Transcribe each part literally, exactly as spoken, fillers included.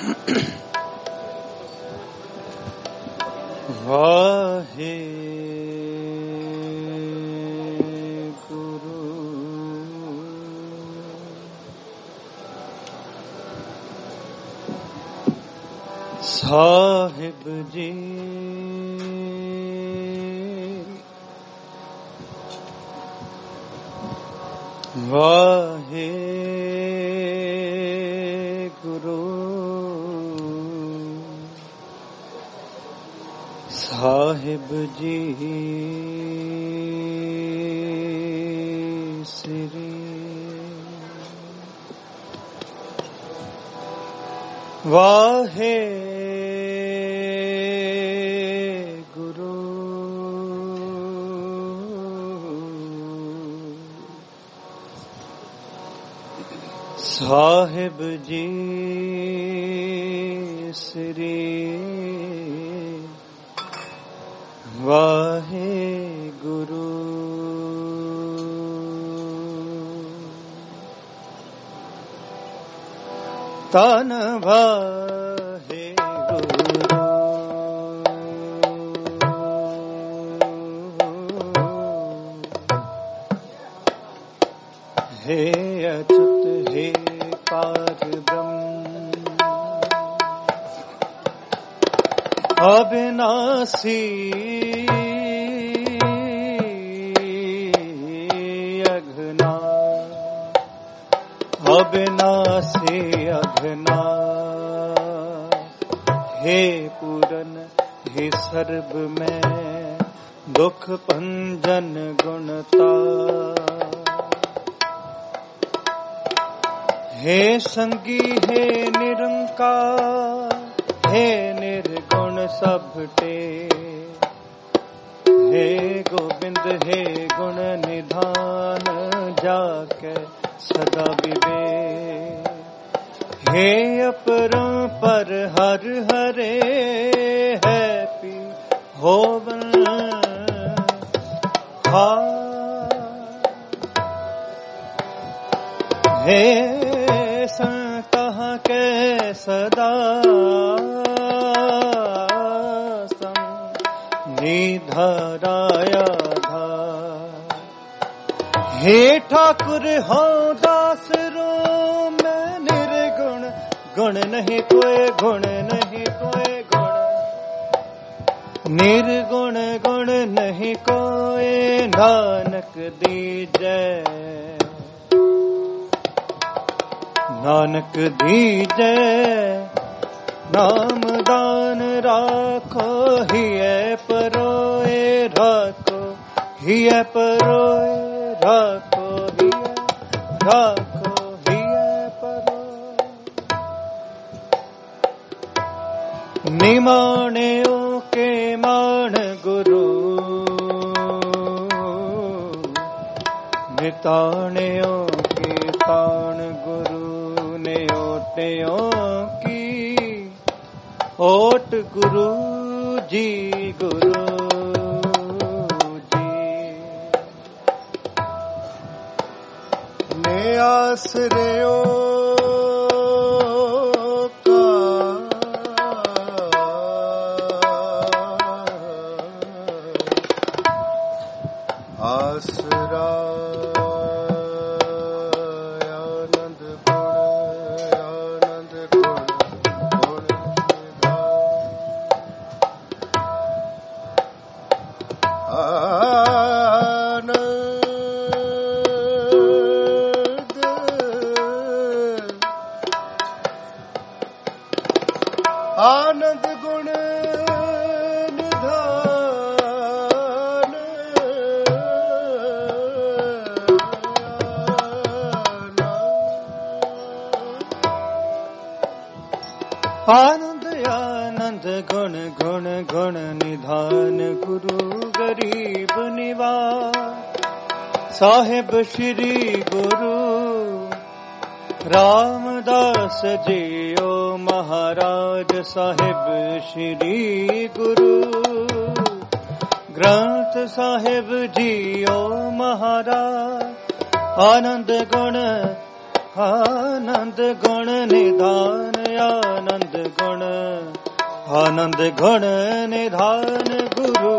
वाहे गुरु साहिब जी वाहे गुरु साहिब जी श्री वाहे गुरु साहिब जी श्री वाहे गुरु तन वाहे गुरु हे अच्युत हे पार ब्रह्म अविनाशी अघना अविनाशी अघना हे पूरन हे सर्व में दुख भंजन गुणता हे संगी हे निरंकार हे निर्गुण सबटे हे गोविंद हे गुण निधान जाके सदा विवेक हे अपरंपर हर हरे है पी होवन हा हे संतः के सदा निधराया धा हे ठाकुर हाँ दास रो मैं निर्गुण गुण नहीं कोई गुण नहीं कोई गुण निर्गुण गुण नहीं कोई नानक दीजै नानक दीजै नाम दान राखो हिय परोए राखो हिय परोए राखो हिय राखो हिय परोए निमाणेओ के मान गुरु निताणेओ के ताण गुरु ने ओटेओ की ओट गुरु जी गुरु जी ने आसरियो का आसरा आनंद गुण निधान आनंद आनंद गुण गुण गुण निधान गुरु गरीब निवास साहिब श्री गुरु रामदास जियो महाराज साहिब श्री गुरु ग्रंथ साहिब जियो महाराज आनंद गुण ਆਨੰਦ ਗੁਣ ਨਿਧਾਨ ਆਨੰਦ ਗੁਣ ਆਨੰਦ ਗੁਣ ਨਿਧਾਨ ਗੁਰੂ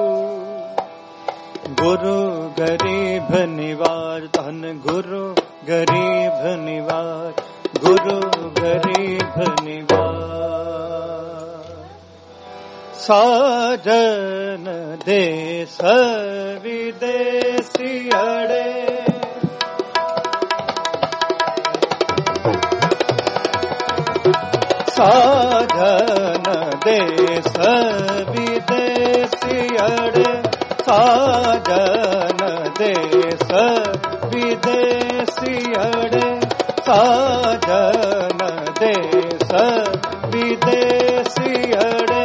ਗੁਰੂ ਗਰੀਬ ਨਿਵਾਰ ਧਨ ਗੁਰੂ ਗਰੀਬ ਨਿਵਾਰ ਗੁਰੂ ਗਰੀਬ ਨਿਵਾਰ ਸਾਜਨ ਦੇਸ ਵਿਦੇਸੀ ਅੜੇ ਸਾਜਨ ਦੇਸ ਵਿਦੇਸੀ ਅੜੇ ਸਾਜਨ ਦੇਸ ਵਿਦੇਸੀ ਅੜੇ ਸਾਜਨ ਦੇਸ ਵਿਦੇਸੀ ਅੜੇ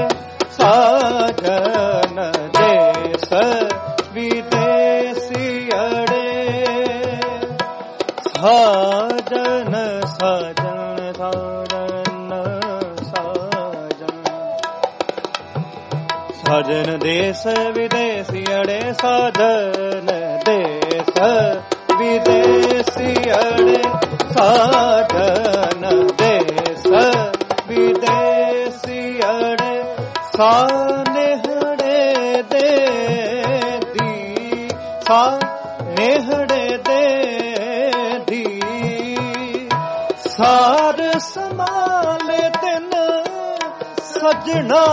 ਸਾਜਨ ਦੇਸ ਵਿਦੇਸੀ ਅੜੇ ਸਾਜਨ ਸਾਜਨ ਸਾਜਨ ਸਾਜਨ ਸਾਜਨ ਦੇਸ ਵਿਦੇਸੀ ਅੜੇ ਸਾਜਨ ਦੇਸ ਵਿਦੇਸੀ ਅੜੇ ਸਾਜਨ ਦੇਸ ਵਿਦੇਸੀ ਅੜੇ ਸਾਨੇਹੜੇ ਦੇ ਦੀ ਸਾਨੇਹੜੇ ਦੇ ਦੀ ਸਾਰ ਸੰਭਾਲੇ ਤਿਨ ਸਜਣਾ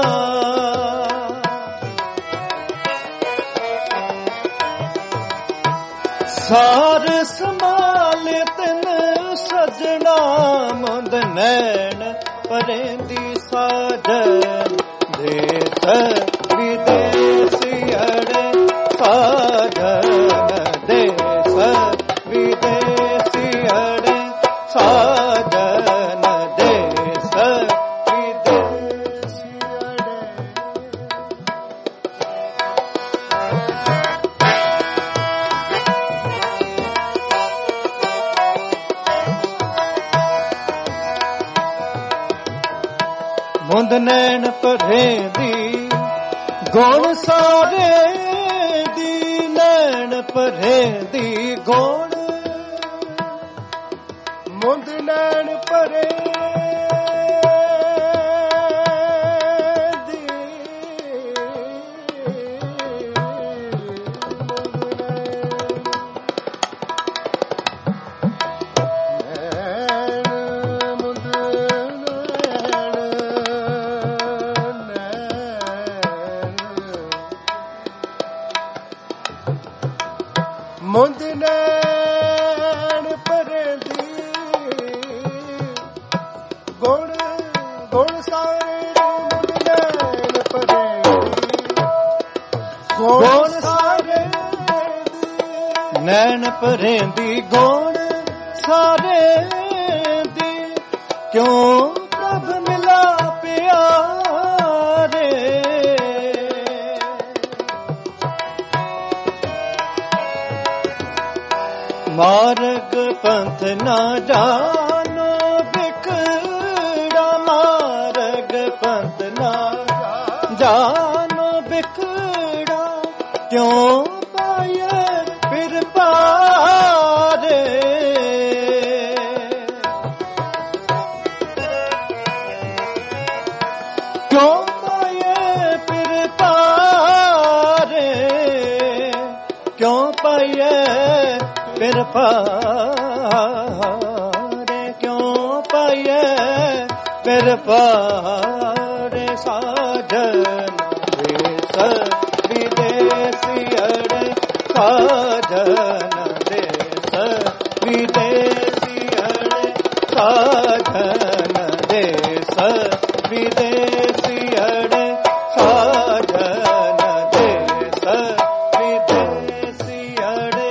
ਸਾਰ ਸੰਭਾਲੇ ਤਿਨ ਸਜਣਾ ਮੁੰਦ ਨੈਣ ਪਰੇਂਦੀ ਸਾਜਨ ਦੇਸ ਵਿਦੇਸੀ ਅੜੇ ਸਾਜਨ ਦੇਸ ਵਿਦੇਸੀ ਅੜੇ ਸਾਜਨ ਦੇਸ ਵਿਦੇਸੀ ਅੜੇ ਮੁੰਦ ਨੈਣ ਪਰੇਂਦੀ ਗੁਣ ਸਾਰੇ ਦੀ ਨੈਣ ਪਰੇਂਦੀ ਗੁਣ ਮੁੰਦ ਨੈਣ ਪਰੇਂਦੀ ਮੁੰਦ ਨੈਣ ਪਰੇਂਦੀ ਗੁਣ ਗੁਣ ਸਾਰੇ ਮੁੰਦ ਨੈਣ ਪਰੇਂਦੀ ਗੁਣ ਸਾਰੇ ਨੈਣ ਪਰੇਂਦੀ ਗੁਣ ਸਾਰੇ ਦੀ ਕਿਉਂ ਪ੍ਰਭ ਮਿਲਾ ਪਿਆਰੇ ਮਾਰਗ ਪੰਥ ਨਾ ਜਾਣੋ ਬਿਖੜਾ ਮਾਰਗ ਪੰਥ ਨਾ ਜਾਣੋ ਬਿਖੜਾ ਕਿਉਂ ਪਾਏ ਫਿਰ ਪਾਰੇ ਕਿਉਂ ਪਾਏ ਫਿਰ ਪਾਰੇ ਕਿਉਂ ਪਾਏ ਫਿਰ ਪਾਰੇ ਕਿਉਂ ਪਾਈਏ ਫਿਰ ਪਾਰੇ ਸਾਜਨ ਦੇਸ ਵਿਦੇਸੀ ਅੜੇ ਸਾਜਨ ਦੇਸ ਵਿਦੇਸੀ ਅੜੇ ਸਾਜਨ ਦੇਸ ਵਿਦੇਸੀ ਅੜੇ ਸਾਜਨ ਦੇਸ ਵਿਦੇਸੀ ਅੜੇ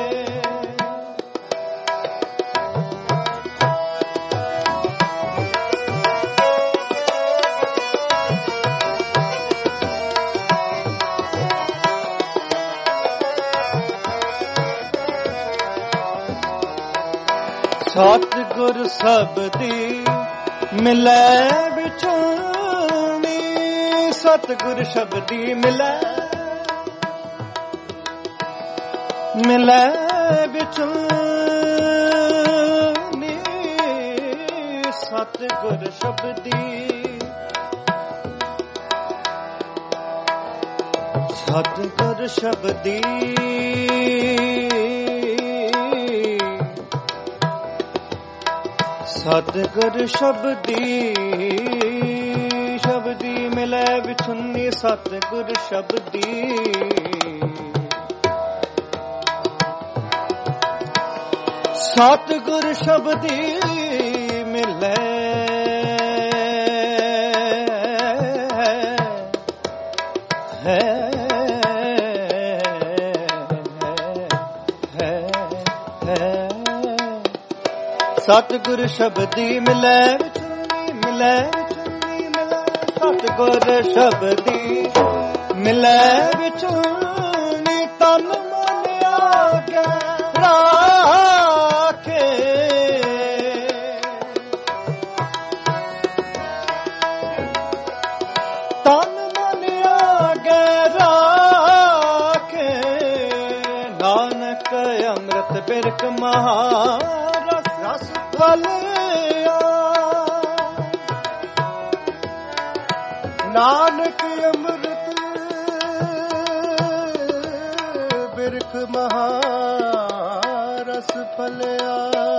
ਸਤਿਗੁਰ ਸਬਦੀ ਮਿਲੈ ਵਿਛੋਣੀ ਸਤਿਗੁਰ ਸ਼ਬਦੀ ਮਿਲੈ ਮਿਲੈ ਵਿਛੋਣੀ ਸਤਿਗੁਰ ਸ਼ਬਦੀ ਸਤਿਗੁਰ ਸ਼ਬਦੀ ਸਤਿਗੁਰ ਸ਼ਬਦੀ ਸ਼ਬਦੀ ਮਿਲੈ ਵਿਛੁੰਨੀ ਸਤਿਗੁਰ ਸ਼ਬਦੀ ਸਤਿਗੁਰ ਸ਼ਬਦੀ ਮਿਲੈ ਹੈ ਸਤਿਗੁਰ ਸ਼ਬਦੀ ਮਿਲੈ ਵਿਛੁੰਨੀ ਮਿਲੈ ਵਿਛੁੰਨੀ ਮਿਲੈ ਸਤਿਗੁਰ ਸ਼ਬਦੀ ਮਿਲੈ ਵਿਛੁੰਨੀ ਤਨ ਮਨ ਆਗੈ ਰਾਖੇ ਤਨ ਮਨ ਆਗੈ ਰਾਖੇ ਨਾਨਕ ਅੰਮ੍ਰਿਤ ਬਿਰਖ ਮਹਾ ਰਸ ਭਲਿਆ ਨਾਨਕ ਅੰਮ੍ਰਿਤ ਬਿਰਖ ਮਹਾ ਰਸ ਭਲਿਆ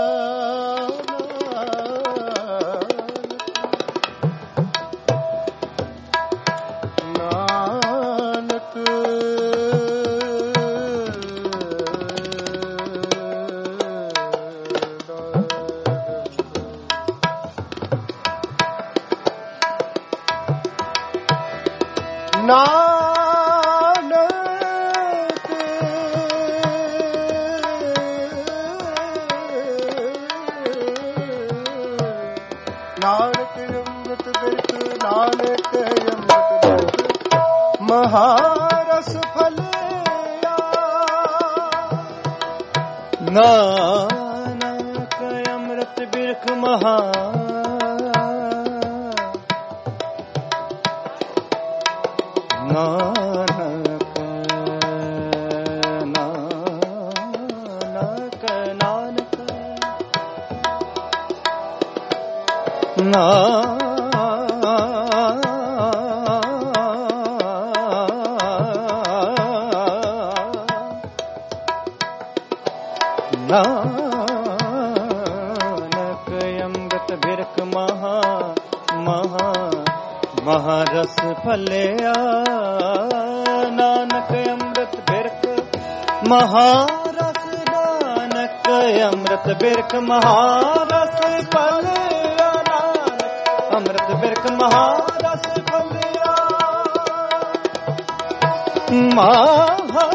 ਨਾਨਕ ਨਾਨਕ ਨਾਨਕ ਅੰਮ੍ਰਿਤ ਬਿਰਖ ਨਾਨਕ ਅੰਮ੍ਰਿਤ ਬਿਰਖ ਮਹਾਰਸ ਫਲਿਆ ਨਾਨਕ ਅੰਮ੍ਰਿਤ ਬਿਰਖ ਮਹਾ ਨਾਨਕ ਨਾਨਕ ਨਾਨਕ ਨਾਨਕ ਅੰਮ੍ਰਿਤ ਬਿਰਖ ਮਹਾ ਮਹਾ ਮਹਾਰਸ ਫਲਿਆ ਨਾਨਕ ਅੰਮ੍ਰਿਤ ਬਿਰਖ ਮਹਾਰਸ ਨਾਨਕ ਅੰਮ੍ਰਿਤ ਬਿਰਖ ਮਹਾਰਸ ਫਲਿਆ ਨਾਨਕ ਅੰਮ੍ਰਿਤ ਬਿਰਖ ਮਹਾਰਸ ਫਲਿਆ ਮਹਾ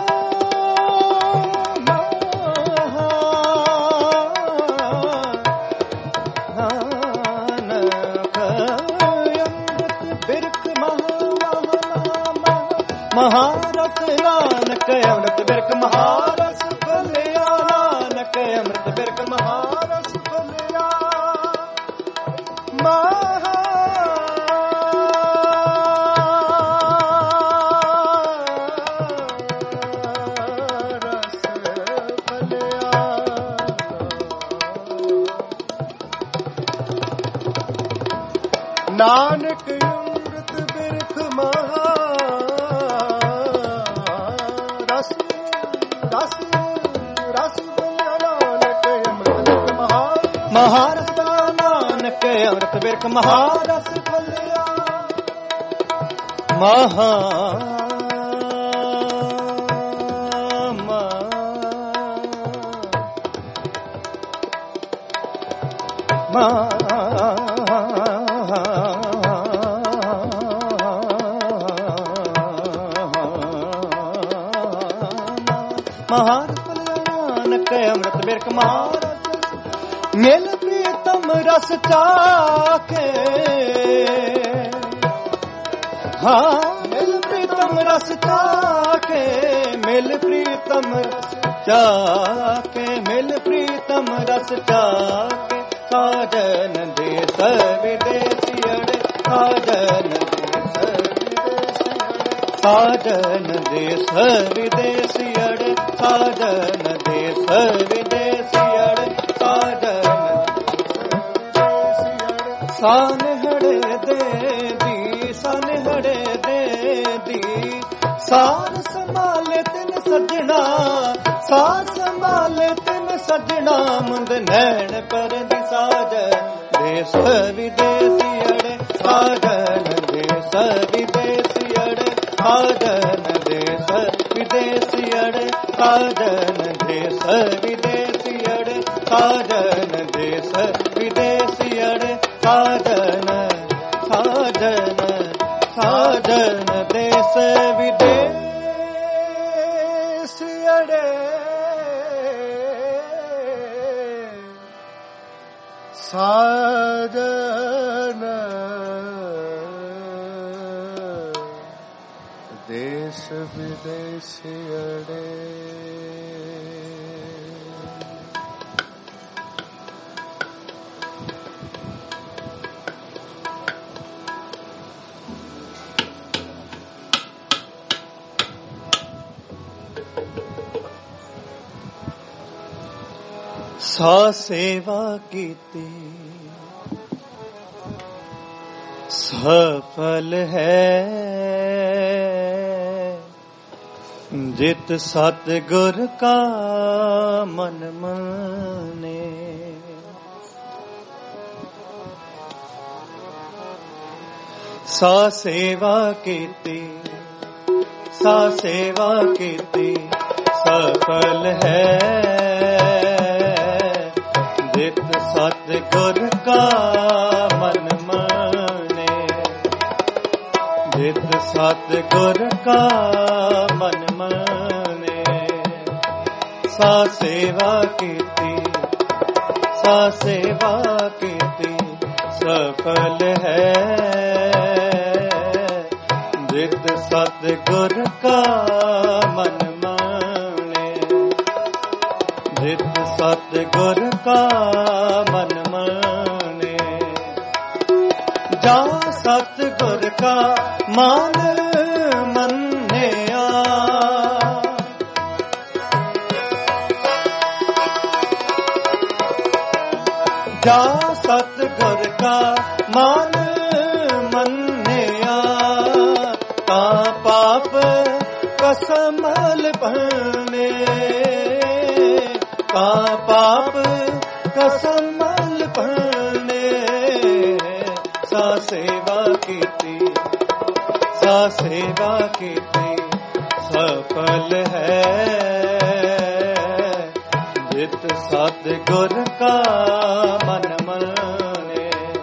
ਮਹਾਰਸ ਨਾਨਕ ਅੰਮ੍ਰਿਤ ਬਿਰਖ ਮਹਾਰਸ ਫਲਿਆ ਨਾਨਕ ਅੰਮ੍ਰਿਤ ਬਿਰਖ ਮਹਾਰਸ ਫਲਿਆ ਮਹਾਰਸ ਫਲਿਆ ਨਾਨਕ ਅੰਮ੍ਰਿਤ ਬਿਰਖ ਮਹਾ ਰਸ ਰਸ ਰਸ ਫਲਿਆ ਨਾਨਕ ਅੰਮ੍ਰਿਤ ਬਿਰਖ ਮਹਾ ਮਹਾਰਸ ਨਾਨਕ ਅੰਮ੍ਰਿਤ ਬਿਰਖ ਮਹਾਰਸ ਫਲਿਆ ਮਹਾ ਮਹਾਰਸ ਨਾਨਕ ਅੰਮ੍ਰਿਤ ਬਿਰਖ ਮਹਾਰਸ ਮਿਲ ਪ੍ਰੀਤਮ ਰਸ ਚਾਖੇ ਹਾਂ ਮਿਲ ਪ੍ਰੀਤਮ ਰਸ ਚਾਖੇ ਮਿਲ ਪ੍ਰੀਤਮ ਰਸ ਚਾਖੇ ਮਿਲ ਪ੍ਰੀਤਮ ਰਸ ਚਾਖੇ ਸਾਜਨ ਦੇਸ ਵਿਦੇਸੀੜੇ ਸਾਜਨ ਸਾਜਨ ਦੇਸ ਵਿਦੇਸੀੜੇ ਸਾਜਨ ਦੇਸ ਵਿਦੇਸੀੜੇ ਸਾਜਨ सानहड़े दे दी सानहड़े दे दी सार संभाले तिन सजना सार संभाले तिन सजना मुंद नैन पर दी साजन देश विदेशी अड़े साजन देश विदेशी अड़े साजन देश विदेशी अड़े साजन देश विदेशी अड़े साजन देश विदेशी अड़े साजन साजन साजन देश विदेशी अड़े साजन देश विदेशी अड़े सा सेवा कीती सफल है जित सतगुर का मन माने सा सेवा कीती सा सेवा कीती सफल है जित सतगुर का मन माने जित सतगुर का मन माने सा सेवा कीती सा सेवा कीती सफल है जित सतगुर का मन माने जित सतगुर का मन माने जा सतगुर का मान मन्या जा सतगुर का मान मन्या ता पाप कसमल बने ता पाप कसमल बने सा सेवा कीती सा सेवा कीती सफल है जित सतगुर का मन माने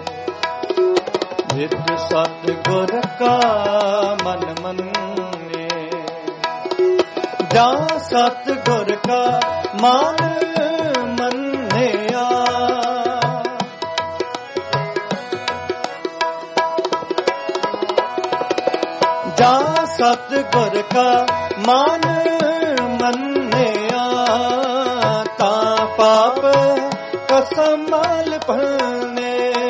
जित सतगुर का मन माने जा सतगुर का मान मन्या जा सतगुर का मान मन्या ता पाप कसमल बने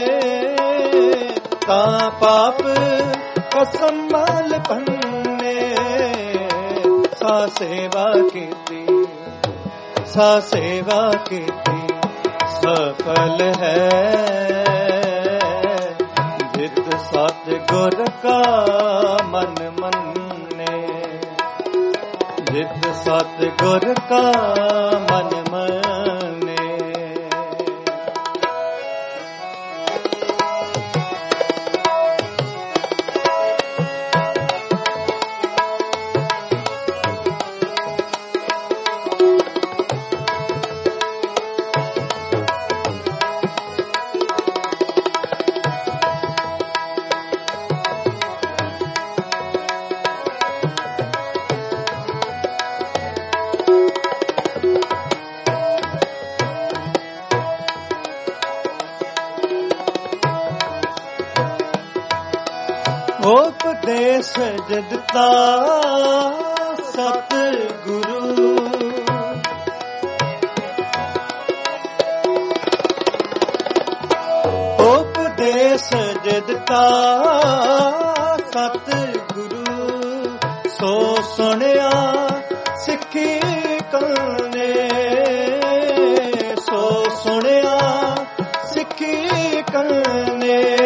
ता पाप कसमल बने सा सेवा कीती सा सेवा कीती सफल है जित सतगुर का मन मन्ने जित सतगुर का मन माने उपदेश जदता सतगुरु उपदेश जदता सतगुरु सो सुनिया सिखी कने सो सुनिया सिखी कने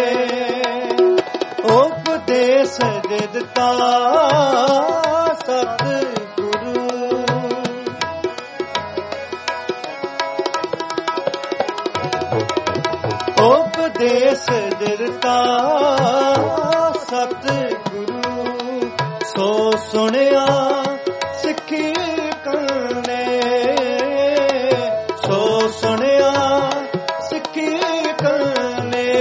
ਦਿੱਤਾ ਸਤਿਗੁਰੂ। ਉਪਦੇਸ ਦਿੱਤਾ ਸਤਿਗੁਰੂ, ਸੋ ਸੁਣਿਆ ਸਿੱਖੀ ਕਰਨੇ, ਸੋ ਸੁਣਿਆ ਸਿੱਖੀ ਕਰਨੇ।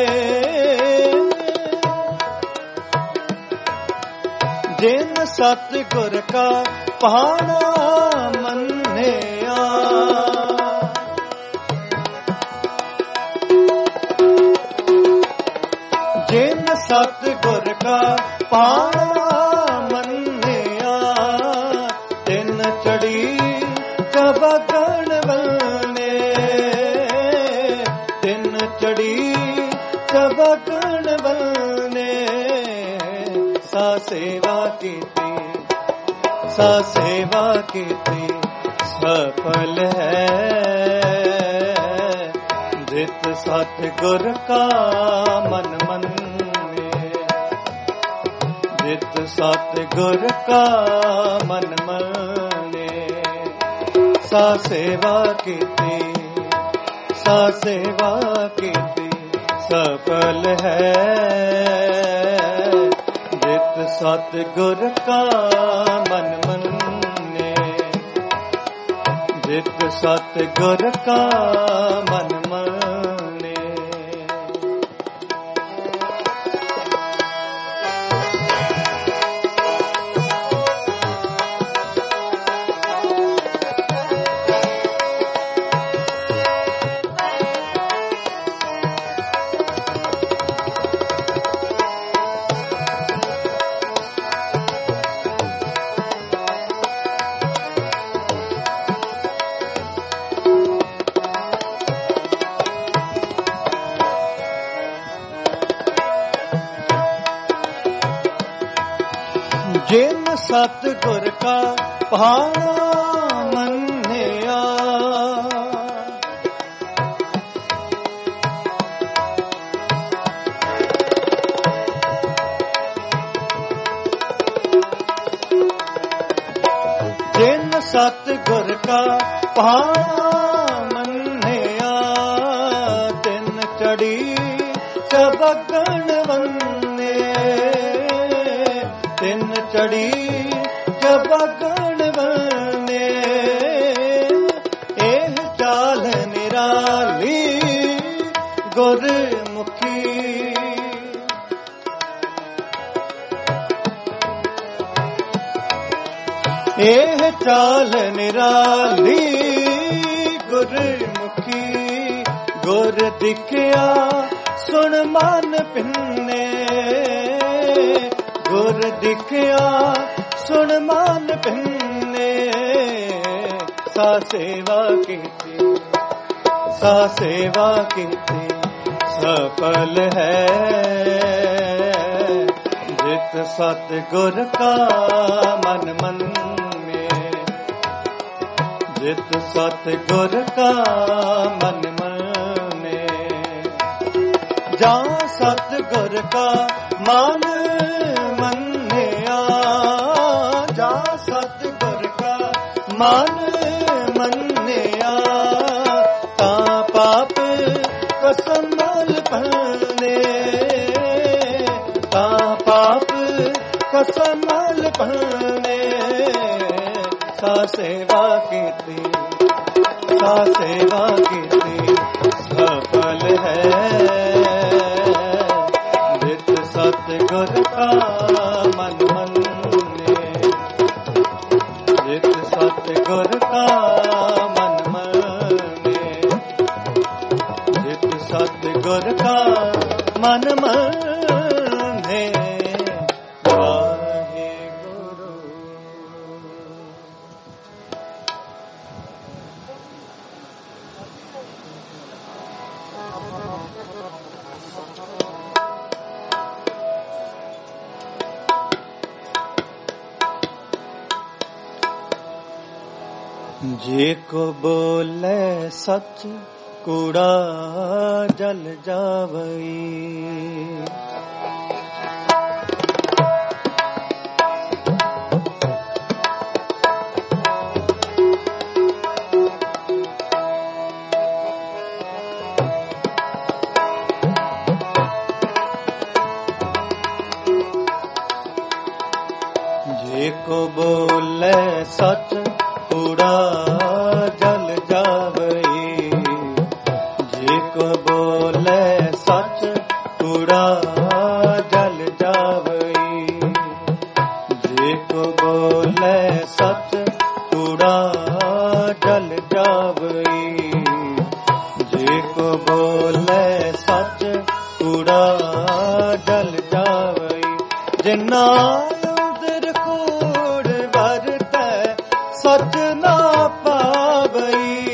ਜਿਨ ਸਤਿਗੁਰ ਕਾ ਭਾਣਾ ਮੰਨਿਆ, ਜਿਨ ਸਤਿਗੁਰ ਕਾ ਭਾਣਾ ਮੰਨਿਆ, ਤਿਨ ਚੜੀ ਚਬਗਣ ਬਨੇ, ਤਿਨ ਚੜੀ ਚਬਗਣ ਬਨੇ। ਸਾ ਸੇਵਾ ਕੀਤੀ, ਸਾ ਸੇਵਾ ਕੀਤੀ ਸਫਲ ਹੈ, ਜਿਤ ਸਤਿਗੁਰ ਕਾ ਮਨ ਮੰਨੇ, ਜਿਤ ਸਤਿਗੁਰ ਕਾ ਮਨ ਮੰਨੇ। ਸਾ ਸੇਵਾ ਕੀਤੀ, ਸਾ ਸੇਵਾ ਕੀਤੀ ਸਫਲ ਹੈ, ਜਿਤ ਸਤਿਗੁਰ ਕਾ ਮਨ ਮੰਨੇ, ਜਿਤ ਸਤਿਗੁਰ ਕਾ ਮਨ ਮੰਨੇ। ਜਿਨ ਸਤਿਗੁਰ ਕਾ ਭਾਣਾ ਮੰਨਿਆ, ਜਿਨ ਸਤਿਗੁਰ ਕਾ ਭਾਣਾ ਮੰਨਿਆ, ਤਿਨ ਚੜੀ ਚਬਗਣ ਬੰਨੇ, ਤਿਨ ਚੜੀ ਚਬਗਣ ਬਨੇ। ਇਹ ਚਾਲ ਨਿਰਾਲੀ ਗੁਰਮੁਖੀ, ਇਹ ਚਾਲ ਨਿਰਾਲੀ ਗੁਰਮੁਖੀ। ਗੁਰ ਦਿਖਿਆ ਸੁਣ ਮਨ ਪਿੰਨੇ, ਗੁਰ ਦਿਖਿਆ ਸੁਣ ਮਨ ਪਿੰਨੇ। ਸਾ ਸੇਵਾ ਕੀਤੀ, ਸਾ ਸੇਵਾ ਕੀਤੀ ਸਫਲ ਹੈ, ਜਿਤ ਸਤਿਗੁਰ ਕਾ ਮਨ ਮੰਨੇ, ਜਿਤ ਸਤਿਗੁਰ ਕਾ ਮਨ ਮੰਨੇ। ਜਾਂ ਸਤਿਗੁਰ ਕਾ ਮਨ ਮੰਨਿਆ, ਜਾਂ ਸਤਿਗੁਰ ਕਾ ਮਨ ਮੰਨਿਆ, ਤਾਂ ਪਾਪ ਕਸਮਲ ਭਰਨੇ, ਤਾਂ ਪਾਪ ਕਸਮਲ ਭਰਨੇ। ਸਾ ਸੇਵਾ ਕੀਤੀ, ਸਾ ਸੇਵਾ ਕੀਤੀ ਸਫਲ ਹੈ, ਜਿਤ ਸਤਿਗੁਰ ਕਾ ਮਨ ਮੰਨੇ, ਜਿਤ ਸਤਿਗੁਰ ਕਾ ਮਨ ਮੰਨੇ, ਜਿਤ ਸਤਿਗੁਰ ਕਾ ਮਨ ਮੰਨੇ। ਵਾਹਿਗੁਰੂ। जे को बोले सच कूड़ा जल जावई, ਜੇ ਕੋ ਬੋਲੇ ਸੱਚ ਕੂੜਾ ਜਲ ਜਾਵਈ। ਜੇ ਕੋ ਬੋਲੇ ਸੱਚ ਕੂੜਾ ਜਲ ਜਾਵਈ। ਜੇ ਕੋ ਬੋਲੇ ਸੱਚ ਕੂੜਾ ਜਲ ਜਾਵਈ। ਜੇ ਕੋ ਬੋਲੇ ਸੱਚ ਕੂੜਾ ਜਲ ਜਾਵਈ। ਜਿਨਾ ਅੰਦਰ ਕੂੜ ਵਰਤੈ ਸੱਚ ਨਾ ਪਾਵਈ।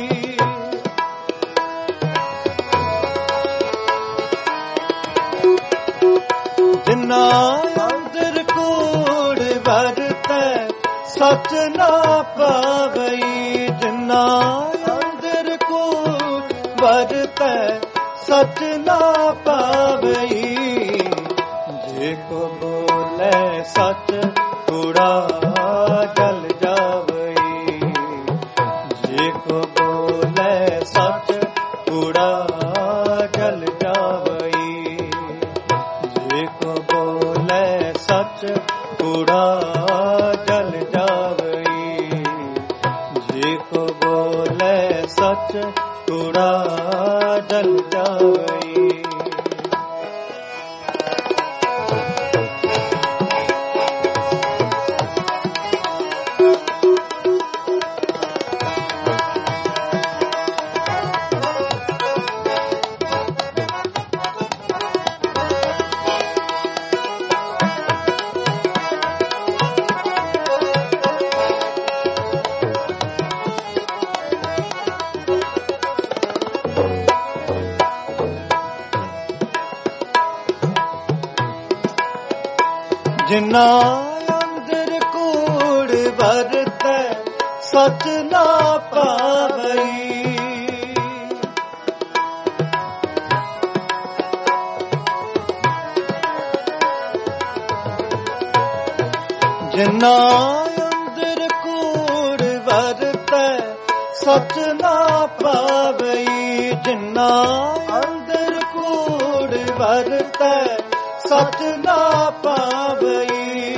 ਜਿਨਾ ਅੰਦਰ ਕੂੜ ਵਰਤੈ ਸੱਚ ਨਾ ਪਾਵਈ। ਜਿਨਾ ਅੰਦਰ ਕੂੜ ਵਰਤੈ ਸੱਚ ਨਾ ਪਾਵਈ। ਜੇ ਕੋ ਬੋਲੇ ਸੱਚ ਕੂੜਾ ਜਲ ਜਾਵਈ। ਜੇ ਕੋ ਬੋਲੇ ਸੱਚ ਕੂੜਾ ਜਲ ਜਾਵਈ। ਜੇ ਕੋ ਬੋਲੇ ਸੱਚ ਕੂੜਾ ਜਲ ਜਾਵਈ। ਜੇ ਕੋ ਬੋਲੇ ਸੱਚ ਕੂੜਾ ਜਲ ਜਾਵਈ। ਜਿਨਾ ਅੰਦਰ ਕੂੜ ਵਰਤੈ ਸੱਚ ਨਾ ਪਾਵਈ। ਜਿਨਾ ਅੰਦਰ ਕੂੜ ਵਰਤੈ ਸੱਚ ਨਾ ਪਾਵਈ। ਜਿਨਾ ਅੰਦਰ ਕੂੜ ਵਰਤੈ ਸੱਚ ਨਾ ਪਾਵਈ।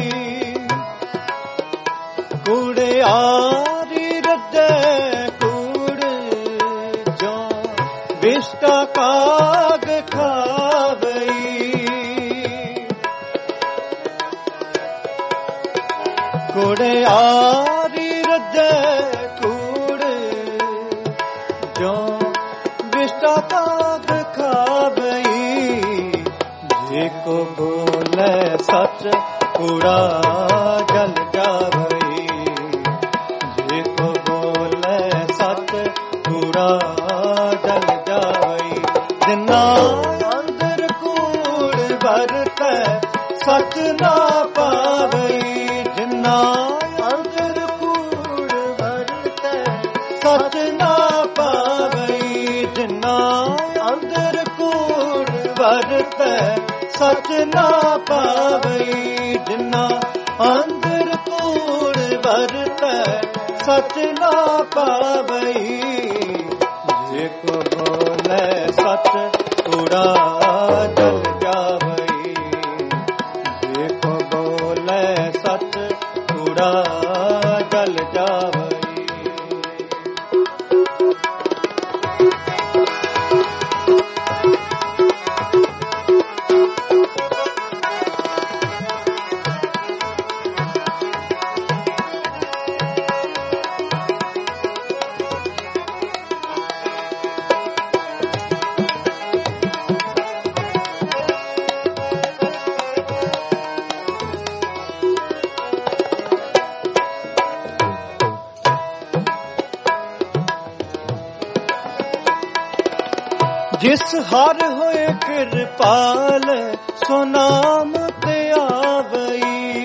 ਕੂੜਿਆਰੀ ਰੱਜੈ ਕੂੜ ਜੋ ਵਿਸ਼ਟਾ ਕਾਗ ਖਾਵਈ। ਕੂੜਿਆਰੀ ਰੱਜੈ ਕੂੜ ਜੋ ਵਿਸ਼ਟਾ ਕਾਗ ਖਾਵਈ। ਜੇ ਕੋ ਬੋਲੇ ਸੱਚ ਕੂੜਾ ਜਲ ਜਾਵਈ। ਜੇ ਕੋ ਬੋਲੇ ਸੱਚ ਕੂੜਾ ਜਲ ਜਾਵਈ। ਜਿਨਾ ਅੰਦਰ ਕੂੜ ਵਰਤੈ ਸੱਚ ਨਾ ਪਾਵਈ। ਜਿਨਾ ਅੰਦਰ ਕੂੜ ਵਰਤੈ ਸੱਚ ਨਾ ਪਾਵਈ। ਜਿਨਾ ਅੰਦਰ ਕੂੜ ਵਰਤੈ ਸੱਚ ਨਾ ਪਾਵਈ। ਜਿਨਾ ਅੰਦਰ ਕੂੜ ਵਰਤੈ ਸੱਚ ਨਾ ਪਾਵਈ। ਜੇ ਕੋ ਬੋਲੇ ਸੱਚ ਕੂੜਾ ਜਲ ਜਾਵਈ। ਜੇ ਕੋ ਬੋਲੇ ਸੱਚ ਕੂੜਾ ਜਲ ਜਾਵਈ। ਜਿਸ ਹਰ ਹੋਏ ਕਿਰਪਾਲ ਸੋ ਨਾਮ ਤੇ ਆਵਈ।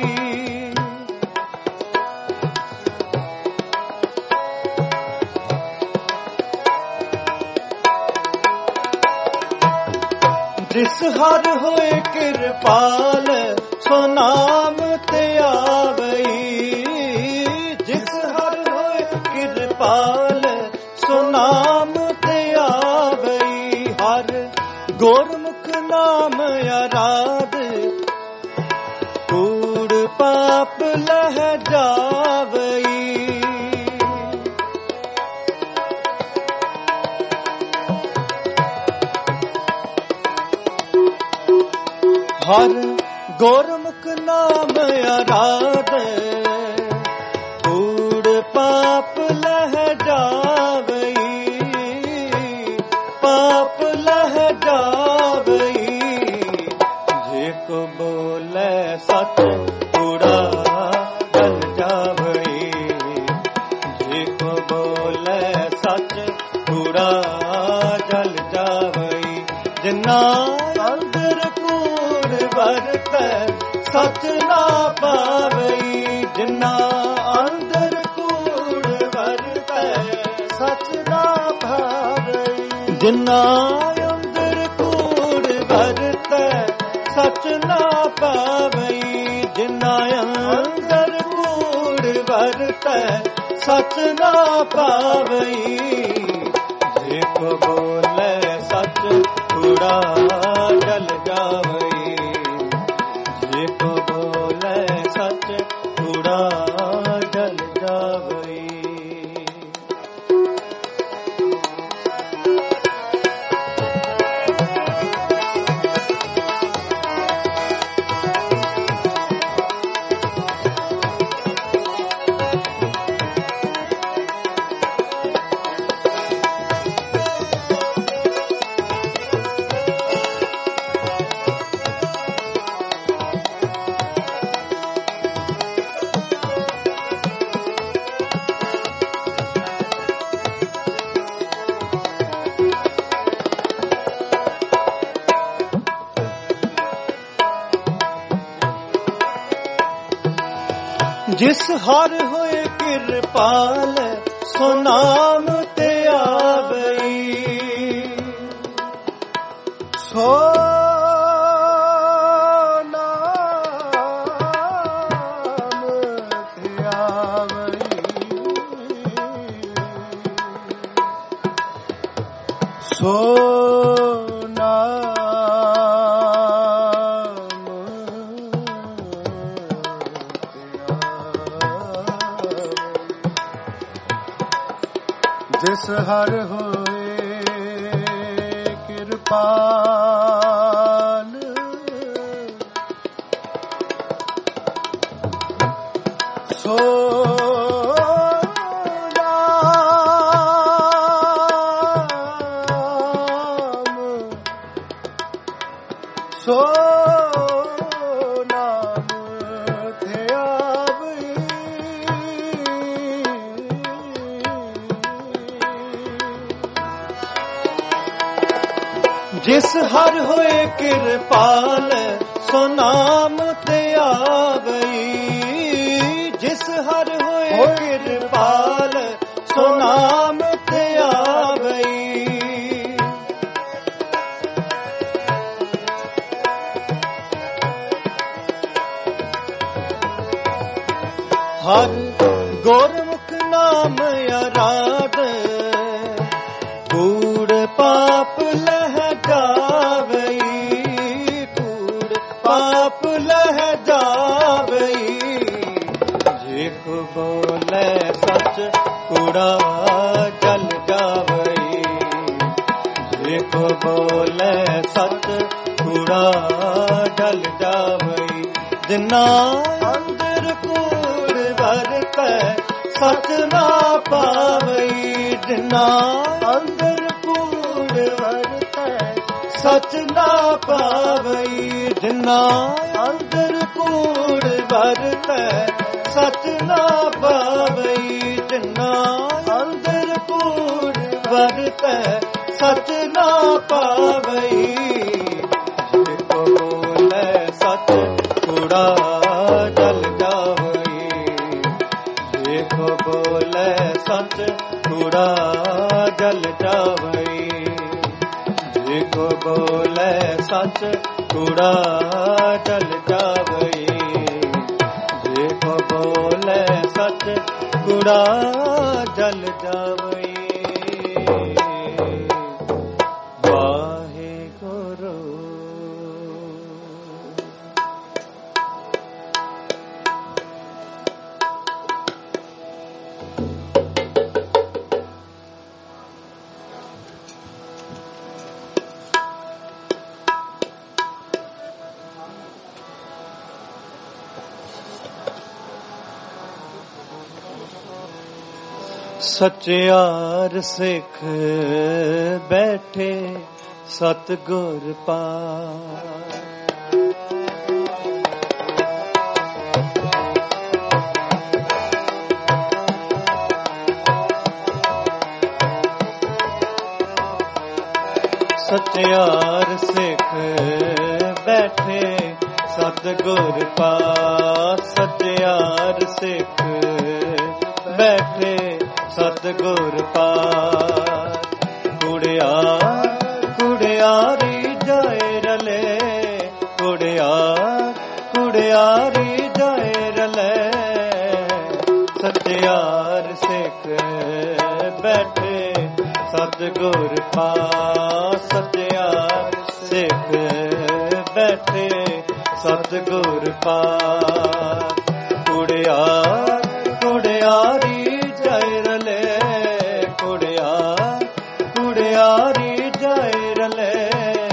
ਜਿਸ ਹਰ ਹੋਏ ਕਿਰਪਾਲ ਸੋ ਨਾਮ ਤੇ ਆਵਈ। ਜਿਸ ਹਰ ਹੋਏ ਕਿਰਪਾਲ ਸੋ ਨਾਮ ਤੇ ਆਵਈ। ਹਰ ਗੁਰਮੁਖ ਨਾਮ ਆਰਾਧ ਕੂੜ पाप लह जावई। हर गुरमुख नाम आराध कूड़ पाप लह जावई। पाप लह जावई जे को बोले सच कूड़ा जल जावई। जे को बोले सच कूड़ा जल जावई। जिन्ना अंदर कूड़ वरत सच ना पावई। जिन्ना अंदर कूड़ वरत सच ना पावई। जिन्ना अंदर कूड़ वरत सच ना पावई। जिन्ना अंदर कूड़ वरत सच ना पावई। जे को बोले सच कूड़ा जल जावई। जे को बोले सच कूड़ा जल जावई। जिस हर होए किरपाल सो नाम ते आवई। सो नाम ते आवई। सो जिस हर होए किरपाल सो नाम सो नाम थे आवई। जिस हर होए किरपाल सो नाम ते आवई। जिस हर होए किरपाल सो नाम ते आवई। हर गुरमुख नाम आराध कूड़ पाप लह जावई। कूड़ पाप लह जावई जे को बोले सच कूड़ा जल जावई। जे को बोले सच कूड़ा जल जावई। जिन्ना अंदर कूड़ वरत सच ना पावई। जिन्ना अंदर कूड़ वरत सच ना पावई। जिन्ना अंदर कूड़ वरत सच ना पावई। जिन्ना अंदर कूड़ वरत सच ना पावई। जे को बोले सच कूड़ा जल जावई। जे को बोले सच कूड़ा जल जावई। जे को बोले सच कूड़ा जल जावई। जे को बोले सच कूड़ा जल जावई। वाहे। ਸਚਿਆਰ ਸਿੱਖ ਬੈਠੇ ਸਤਿਗੁਰ ਪਾਸ। ਸਚਿਆਰ ਸਿੱਖ ਬੈਠੇ ਸਤਿਗੁਰ ਪਾਸ। ਸਚਿਆਰ ਸਿੱਖ ਬੈਠੇ ਸਤਿਗੁਰ ਪਾਸ। ਕੁੜਿਆਰ ਕੁੜਿਆਰੀ ਜਾਏ ਰਲੇ, ਕੁੜਿਆਰ ਕੁੜਿਆਰੀ ਜਾਏ ਰਲੇ। ਸਚਿਆਰ ਸਿੱਖ ਬੈਠੇ ਸਤਿਗੁਰ ਪਾਸ। ਸਚਿਆਰ ਸਿੱਖ ਬੈਠੇ ਸਤਿਗੁਰ ਪਾਸ। ਕੁੜਿਆਰ ਕੁੜਿਆਰੀ ਜਾਏ ਰਲੇ, ਕੁੜਿਆਰ ਕੁੜਿਆਰੀ ਜਾਏ ਰਲੇ।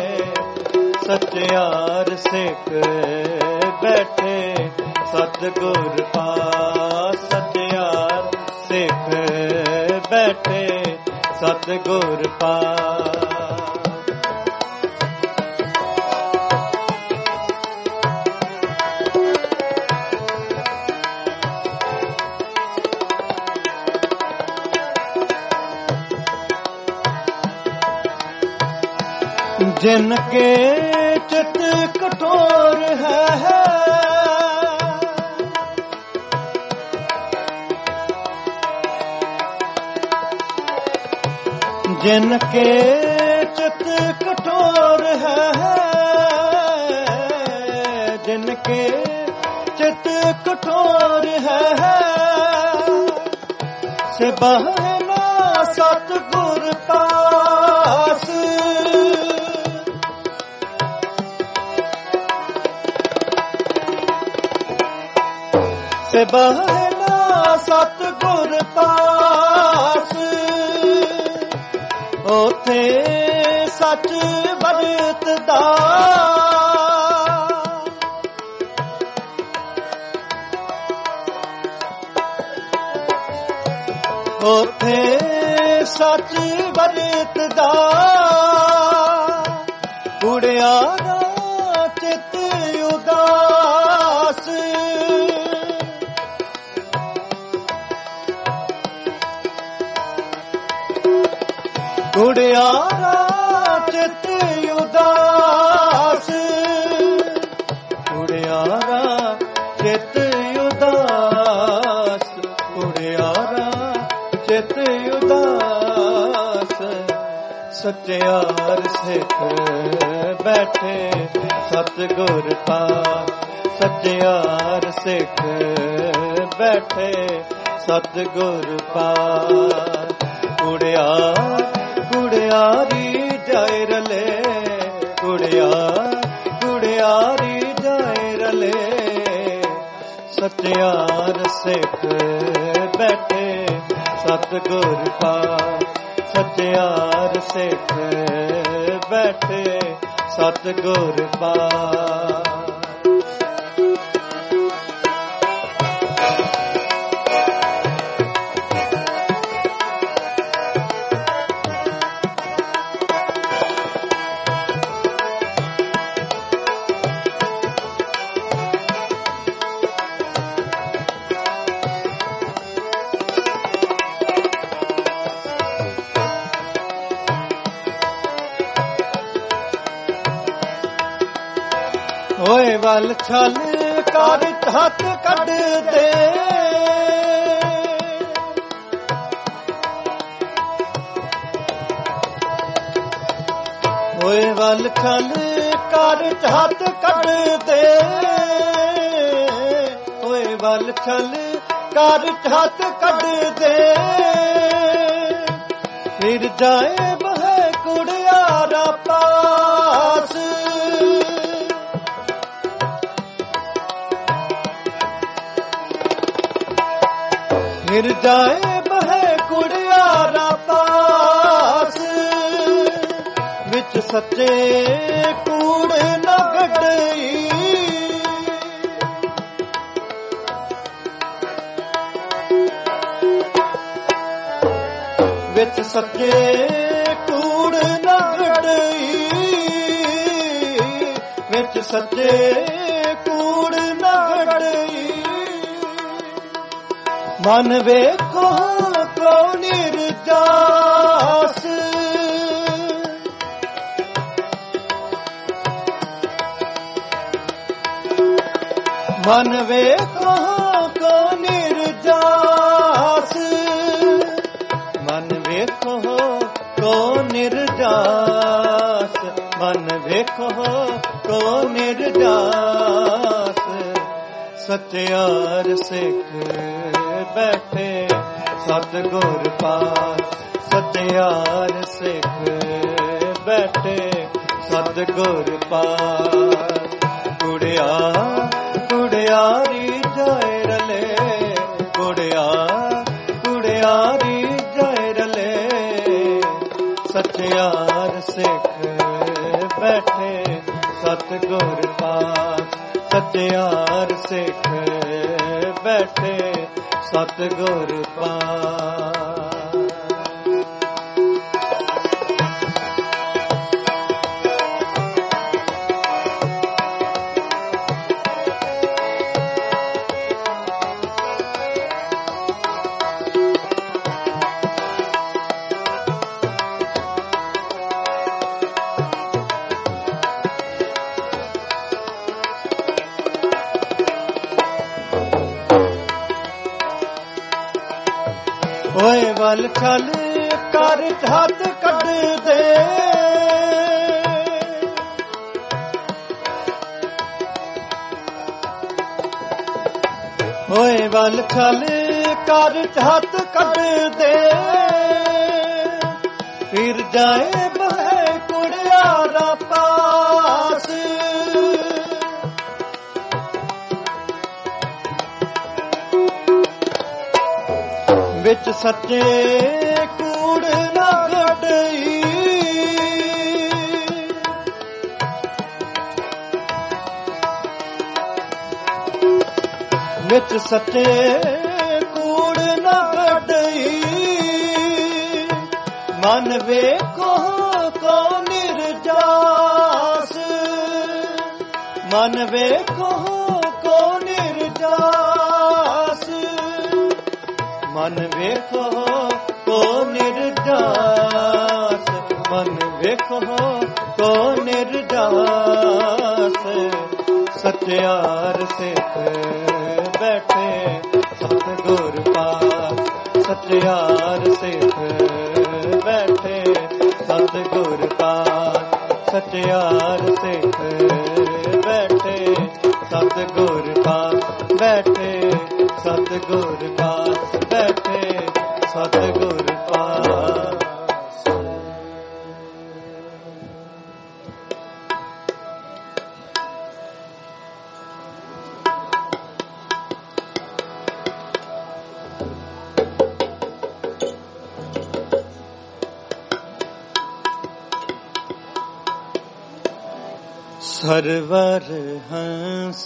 ਸਚਿਆਰ ਸਿੱਖ ਬੈਠੇ ਸਤਿਗੁਰ ਪਾਸ। ਸਚਿਆਰ ਸਿੱਖ ਬੈਠੇ ਸਤਿਗੁਰ ਪਾਸ। जिन के चित कठोर है, जिन के चित कठोर है, जिन के चित कठोर है। से बहना सतगुर पास। से बहना सतगुर पास। ओथे सच वरतदा, ओथे सच वरतदा। कुड़ियारा चित उदास। कुड़ियारा चित उदास। कुड़ियारा चित उदास। कुड़ियारा चित उदास। सचियार सिख बैठे सतगुर पास। सचियार सिख बैठे सतगुर पास। कुड़ियार कुड़ियारी जाए रले, कुड़ियार कुड़ियारी जाए रले। सचियार सिख बैठे सतगुर पास। सचियार सिख बैठे सतगुर पास। ਹੋਏ ਵੱਲ ਛਲ ਕਰ ਹੱਥ ਕੱਢ ਦੇ। ਹੋਏ ਵੱਲ ਛਲ ਕਰ ਹੱਥ ਕੱਢ ਦੇ। ਹੋਏ ਵੱਲ ਛਲ ਕਰ ਹੱਥ ਕੱਢ ਦੇ। ਫਿਰ ਜਾਏ ਬਹਿ ਕੁੜਿਆਰਾ ਪਾਸ। फिर जाए बहे कुड़ियारा पास। विच सच्चे कूड़ न गड्डई। सच्चे कूड़ न गड़ई, विच सच्चे कूड़ न गड़ई। मन वेखो को निर्जास, मन वेखो को निर्जास, मन वेखो को निर्जास, मन वेखो को निर्जास। सत्यार सिख बैठे सतगुर पास, सत्यार सिख बैठे सतगुर पास। कुड़िया कुड़ियारी जाए रले, कुड़िया कुड़ियारी जाए रले। सत्यार सिख बैठे सतगुर पास, सत्यार सिख बैठे सतगुर पास। होए वल छल कर हथ कढ दे, होए वल छल कर हथ कढ दे। फिर जाए बहे कुड़ियारा पास, विच सच्चे कूड़ न गड़ई, विच सच्चे कूड़ न गड़ई। मन वेखो को निर्जास, मन वेखो को निर्जास। मन वेखो को निर्जास, मन वेखो को निर्जास। सत्यार सिख बैठे सतगुर पास, सत्यार सिख बैठे सतगुर पास। सत्यार सिख बैठे सतगुर पास, बैठे सतगुर पास, बैठे सतगुर पास। सरवर हंस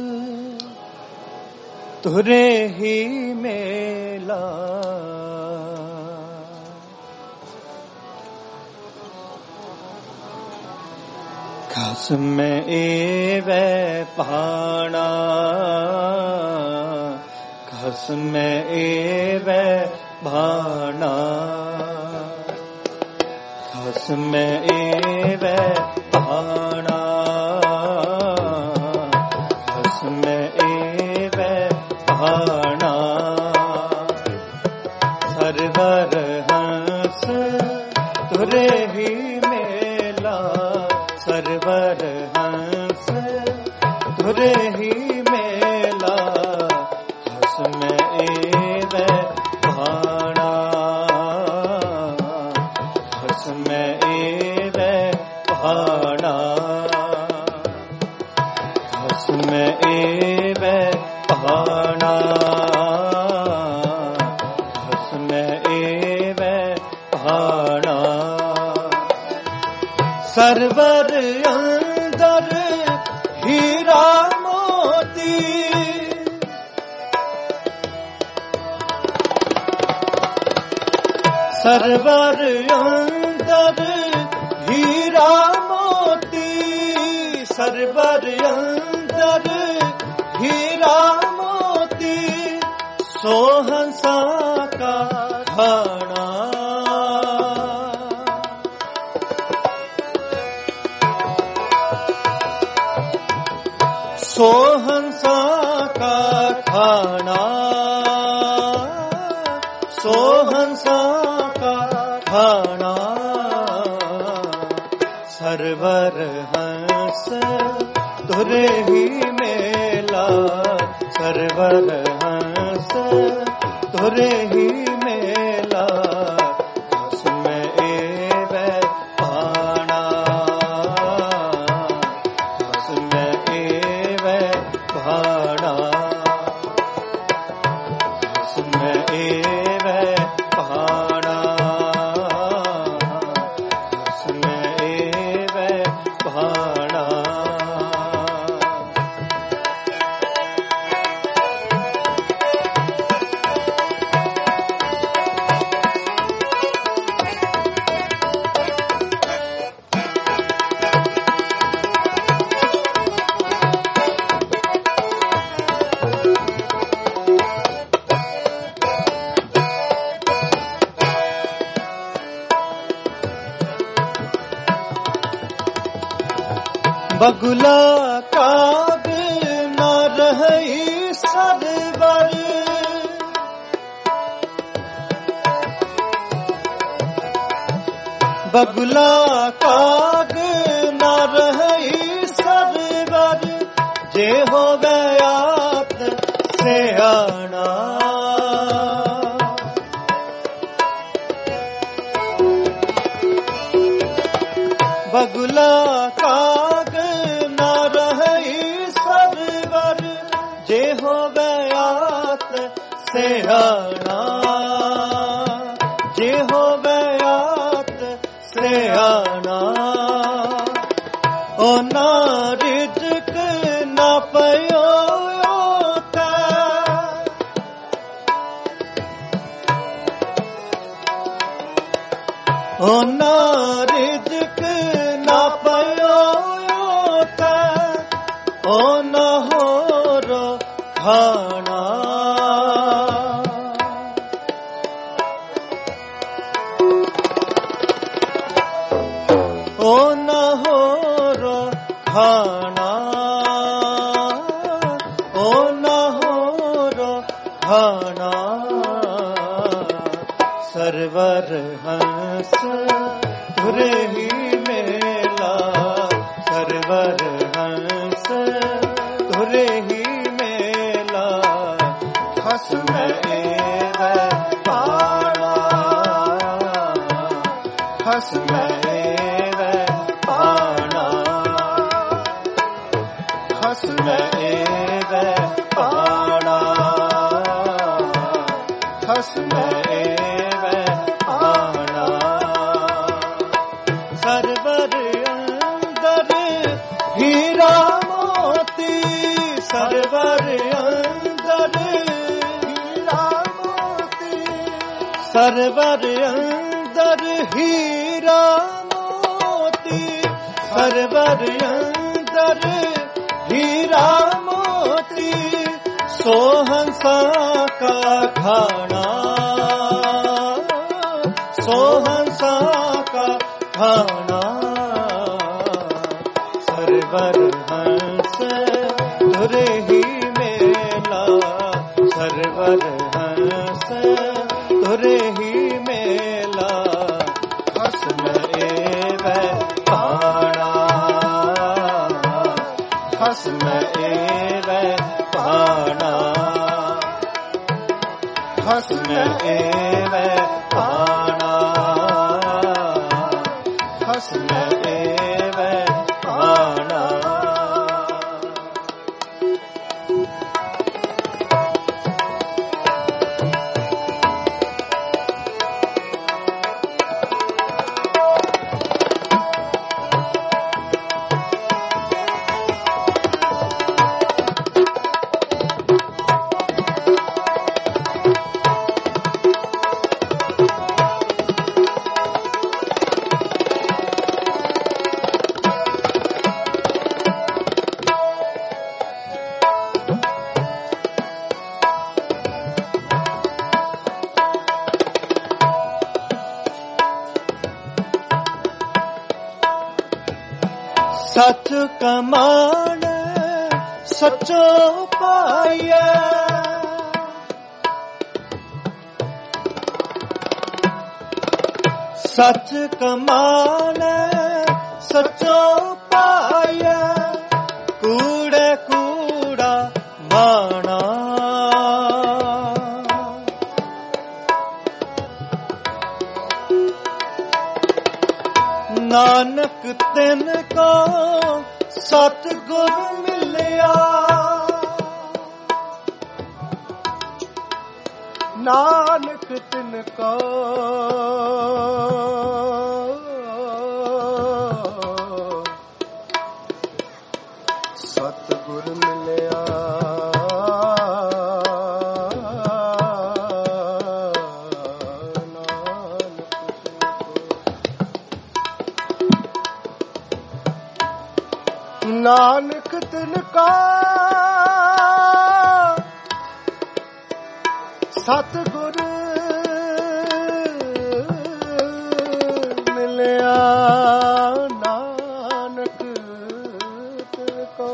तुरे ही मेला, खस में एवे पाना, खस में एवे भाना। खस में एवे भाना, खस में एवे भाना। सरवर हंस तुरे ही मेला, सरवर हंस तुरे ही मेला। खस में एवे भाना, खस में एवे भाना। खस में एवे भाना, खस में एवे भाना। सरवर अंदर हीरा मोती, सरवर अंदर हीरा मोती, सरवर अंदर हीरा मोती, सोहंसा का खाना। सोहंसा का खाना, सोहंसा का खाना, सरवर हंस तुरे ही मेला, सरवर हंस तुरे ही मेला, उसमें एवे पाना, उसमें एवे पाना, उसमें एवे पाना, उसमें एवे पाना। बगुला काग न रही सरवर, बगुला काग न रही सरवर, जे हो गयात से आना। बगुला काग न रही सरवर, जे हो गयात से आना, जे हो गयात से आना। ओ ना रिज़्क़ न पयो ओ ना रिज़्क़ न पयो ओ न हो रो खाना। ओ न हो रो खाना, ओ न हो रो खाना, सरवर हंस तुरे ही मेला, सरवर हंस तुरे ही मेला, हंस में एवे पाना, हंस में एवे पाना, हंस में एवे पाना, हंस में एवे पाना। सरवर अंदर हीरा मोती, सरवर अंदर हीरा मोती, सरवर अंदर हीरा मोती, सरवर अंदर हीरा मोती, सोहंसा का खाना, सोहंसा का खाना, सरवर हंस तुरे ही मेला, सरवर हंस तुरे ही मेला, हंस में एवे पाना, हंस में एवे पाना, हंस में एवे पाना, हंस में एवे पाना। सच कमान सचो पाया, सच कमान सचो पाया, कूड़े कूड़ा बाणा। नानक तिन को सतगुर मिलिया, नानक तिन को सतगुर मिलिया। नानक तिनका सतगुर मिलिया, नानक तिनको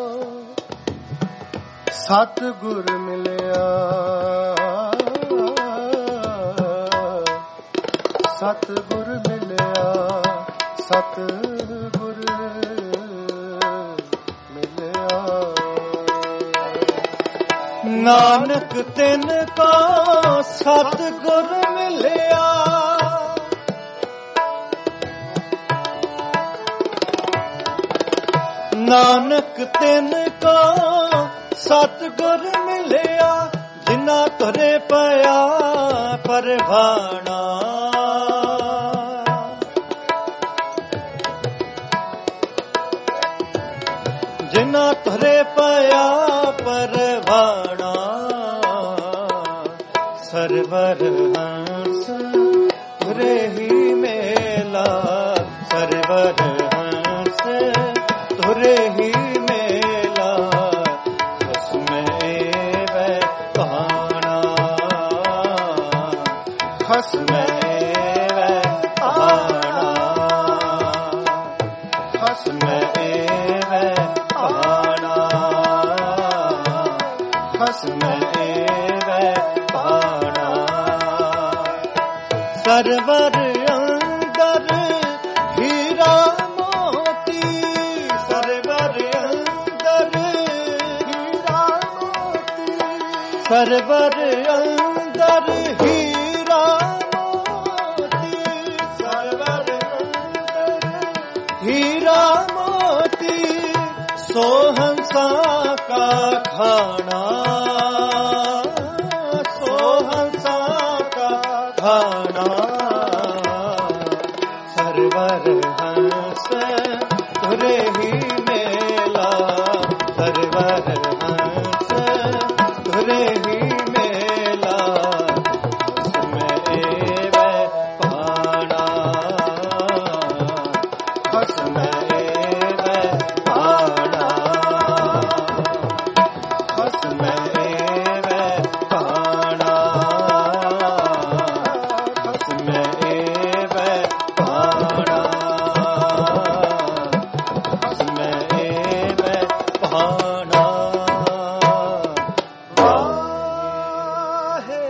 सतगुर मिलिया, सतगुर मिलिया, सतगुर नानक तिन को सतगुर मिलिया, नानक तिन को सतगुर मिलिया, जिन्ना तुरे पया परवाना। जिन्ना तुरे पया परवाना, सरवर हंस तुरे ही मेला, सरवर हंस तुरे ही मेला, खसमें वै पाना, खसमें वै पाना, खसमें वै पाना, खसमें वै पाना। सरवर अंदर हीरा मोती, सरवर अंदर हीरा मोती, सरवर अंदर हीरा मोती, सरवर अंदर हीरा मोती, सोहंसा का खाना, सोहंसा का खाना, सरवर हंस तुरे ही मेला, सरवर हंस तुरे ही मेला, खसमें वै पाना, खसमें वै पाना, खसमें वै पाना, खसमें वै पाना, खसमें वै पाना। वाहे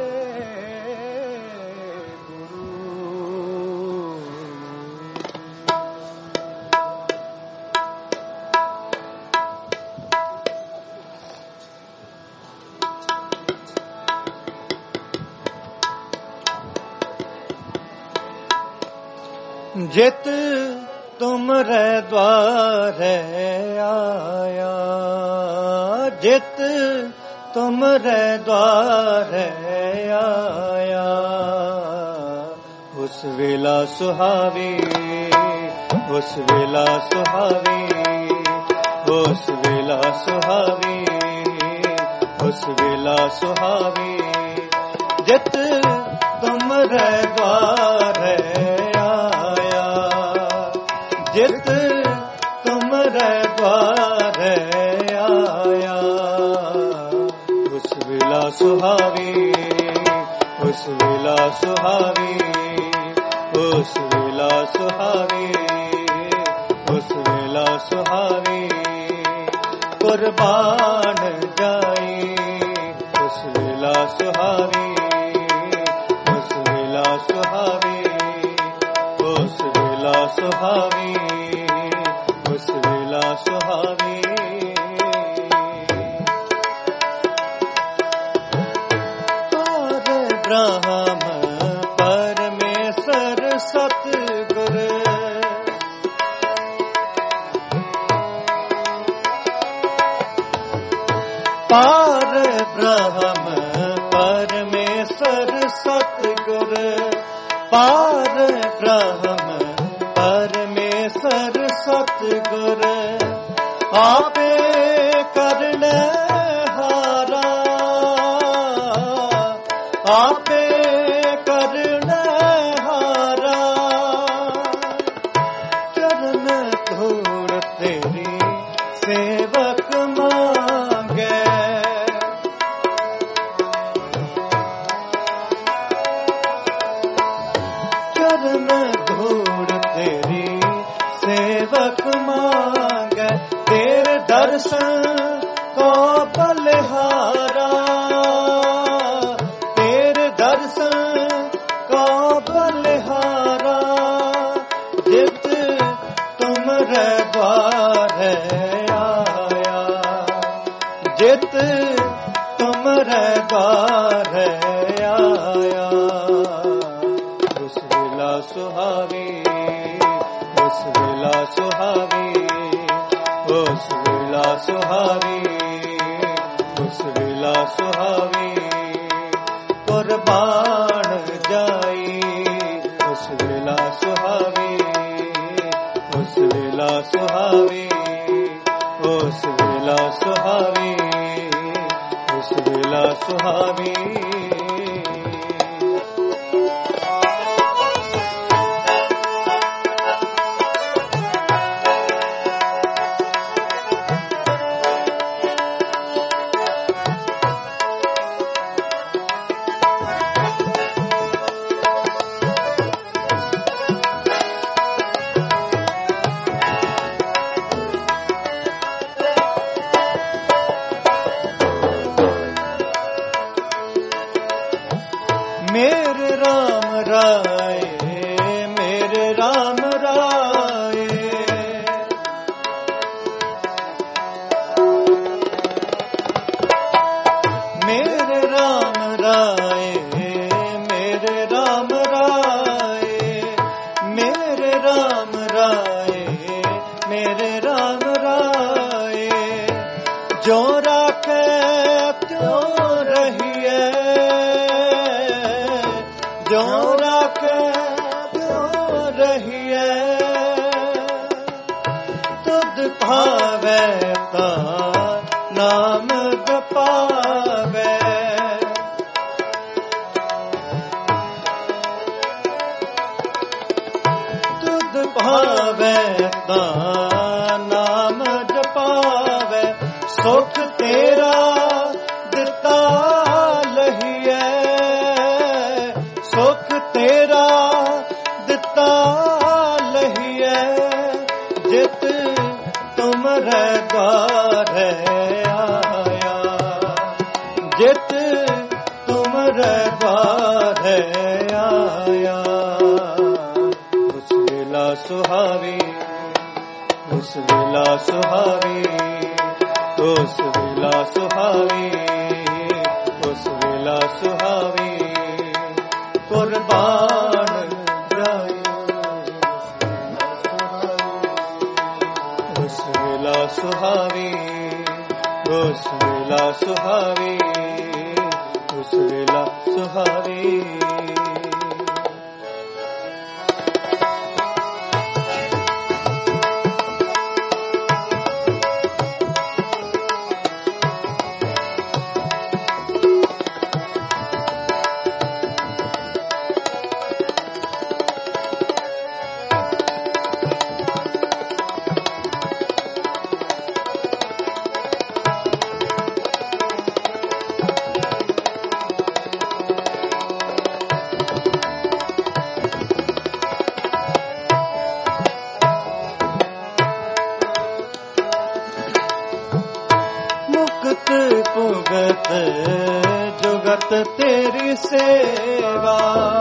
जित तुमरे द्वारे आया, जित तुमरे द्वारे आया, उस वेला सुहावी, उस वेला सुहावी, उस वेला सुहावी, उस वेला सुहावी, जित तुमरे द्वारे आया, जित तुमरे द्वारे आया, उस वेला सुहावी, उस वेला सुहावी, उस वेला सुहावी, उस वेला सुहावी कुर्बान जाई उस लीला सुहावी उस लीला सुहावी उस लीला सुहावी उस लीला सुहावी ब्रह्म परमेश्वर सतगुर पार ब्रह्म परमेश्वर सतगुर पार ब्रह्म परमेश्वर सतगुर आपे करने हारा आपे करने हारा चरण धूड़ तेरी सेवक मांगे चरण धूड़ तेरी सेवक मांगे तेरे दर्शन को बलिहारा तेरे दर्शन को बलिहारा जित तुमरे द्वार आया जित तुमरे द्वार आया उस लीला सुहावी उस लीला सुहावी उस लीला सुहावी उस लीला सुहावी कुर्बान जाई उस लीला सुहावी उस लीला सुहावी उस लीला सुहावी उस लीला सुहावी मेरे राम राय मेरे राम राय मेरे राम राय मेरे राम राय मेरे राम राय मेरे राम राय जो राखे त्यों रहिए जो राखे त्यों रहिए तुद भावे ता नाम जपावे तुद भावे ता नाम जपावे सुख तेरा दिता लहिए सुख तेरा दिता लहिए जित तुमरे द्वार आया जित तुमरे द्वार आया उस लीला सुहावी उस लीला सुहावी उस लीला सुहावी उस लीला सुहावी कुर्बान जाई उस लीला सुहावी उस लीला सुहावी उस लीला सुहावी भुगत जुगत तेरी सेवा।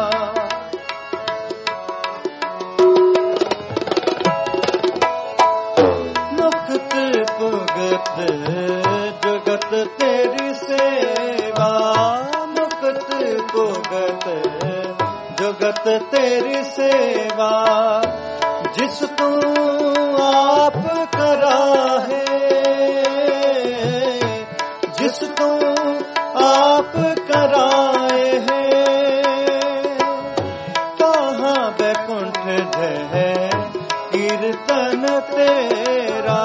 मुक्त भुगत जुगत तेरी सेवा। मुक्त भुगत जुगत तेरी सेवा। जिस तू आप कराहे, जिस तू आप कराए है, कहाँ बैकुंठ है कीर्तन तेरा।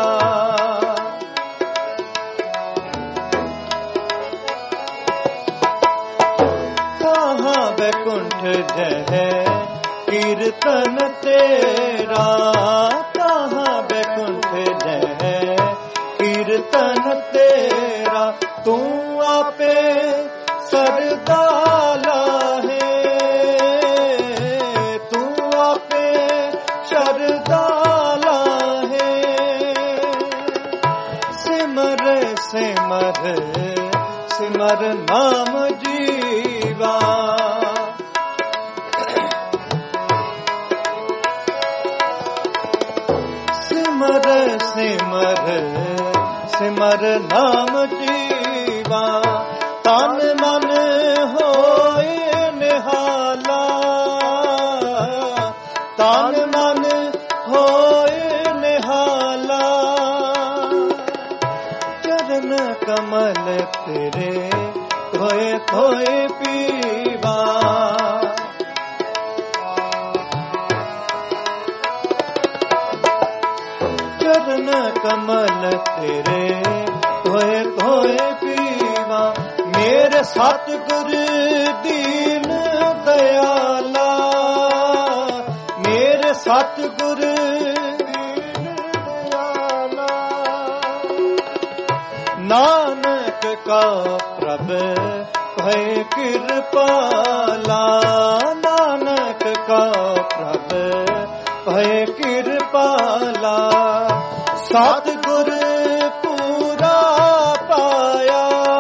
कहाँ बैकुंठ है कीर्तन तेरा। कहाँ बैकुंठ है कीर्तन तेरा। तू आपे सरदाला है, तू आपे सरदाला है। सिमर सिमर सिमर नाम जीवा। सिमर सिमर सिमर नाम जीवा। तन मन होए निहाला, तन मन होए निहाला। चरण कमल तेरे खोए खोए पीवा। चरण कमल तेरे खोए खोए पीवा। मेरे सतगुर दीन दयाला, मेरे सतगुर दीन दयाला। नानक का प्रभ है कृपाला। नानक का प्रभ है कृपाला। सतगुर पूरा पाया,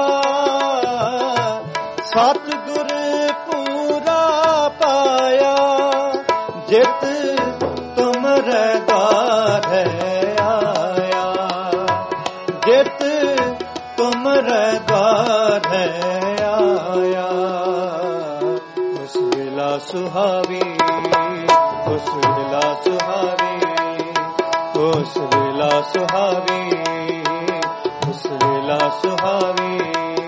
सतगुर पूरा पाया। जित तुमरे द्वार आया, जित तुमरे द्वार आया। उस विला सुहावी, उस विला सुहावी, उस विला सुहावी, उस विला सुहावी।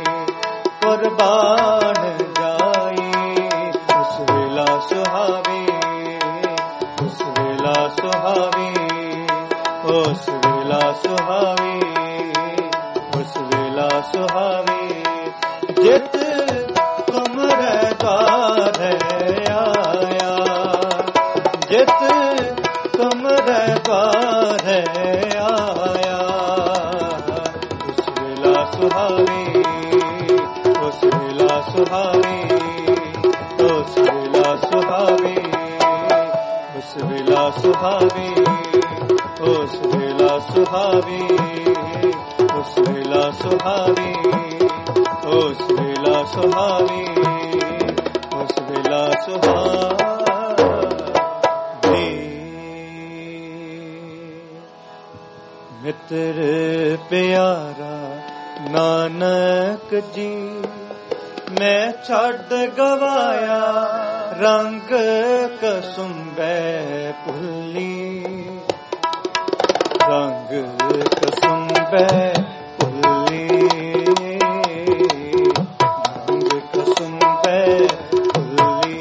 कुर्बान जाई उस विला सुहावी, उस विला सुहावी, उस विला सुहावी, उस विला सुहावी। जित तुमरे द्वार आया, जित तुमरे द्वार आया। उस विला सुहावी, उस विला सुहावी, उस विला सुहावी, उस विला सुहावी, उस विला सुहावी, उस विला सुहावी, उस विला सुहावी, उस विला सुहावी। मित्र प्यारा नानक जी, मैं छड़ गवाया रंग कसुंबे भुल्ली। रंग कसुंबे भुल्ली, रंग कसुंबे भुल्ली,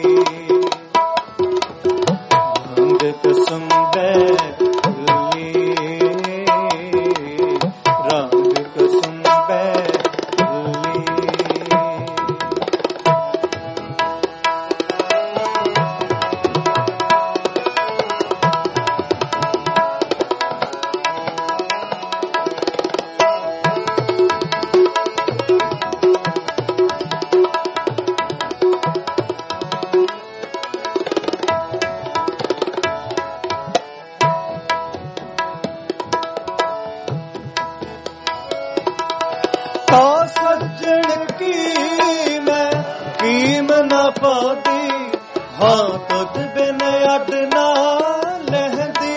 रंग कसुंबे भुल्ली, रंग कसुंबे भुल्ली। ਸੱਜਣ ਕੀ ਮੈਂ ਕੀਮ ਨਾ ਪਾਉਂਦੀ, ਹਾਂ ਤੁਧ ਬਿਨ ਅੱਡ ਨਾ ਲਹਿੰਦੀ।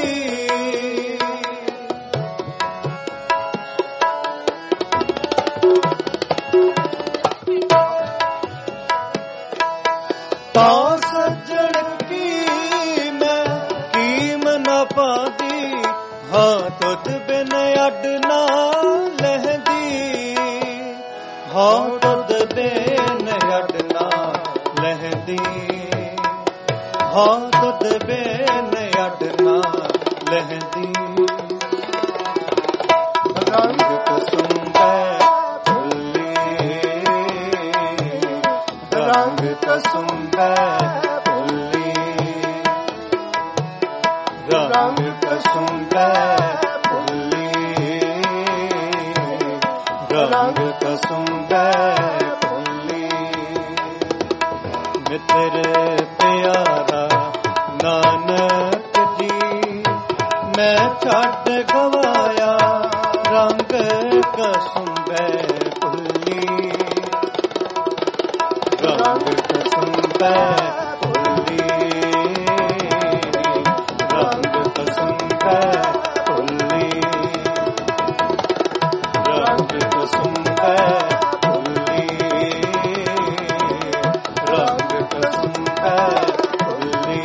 ਤਾਂ ਸੱਜਣ ਕੀ ਮੈਂ ਕੀਮ ਨਾ ਪਾਉਂਦੀ, ਹਾਂ ਤੁਧ ਬਿਨ ਅੱਡ ਨਾ ਲਹਿੰਦੀ। ਹਾਂ ਤੁਧ ਬਿਨ ਅੱਡ ਨਾ ਲਹਿੰਦੀ, ਹਾਂ ਤੁਧ ਬਿਨ ਅੱਡ ਨਾ ਲਹਿੰਦੀ। ਰੰਗ ਕਸੁੰਬੈ ਫੁੱਲੀ, ਰੰਗ ਕਸੁੰਬੈ ਫੁੱਲੀ, ਰੰਗ ਕਸੁੰਬੈ ਫੁੱਲੀ, ਰੰਗ ਕਸੁੰਬੈ ਫੁੱਲੀ। ਮਿੱਤਰ ਪਿਆਰਾ ਨਾਨਕ ਜੀ, ਮੈਂ ਛੱਡ ਗਵਾਇਆ ਰੰਗ ਕਸੁੰਬੈ ਫੁੱਲੀ, ਰੰਗ ਕਸੁੰਬੈ ਫੁੱਲੀ, ਰੰਗ ਕਸੁੰਬੈ ਫੁੱਲੀ, ਰੰਗ ਕਸੁੰਬੈ ਫੁੱਲੀ, ਰੰਗ ਕਸੁੰਬੈ ਫੁੱਲੀ,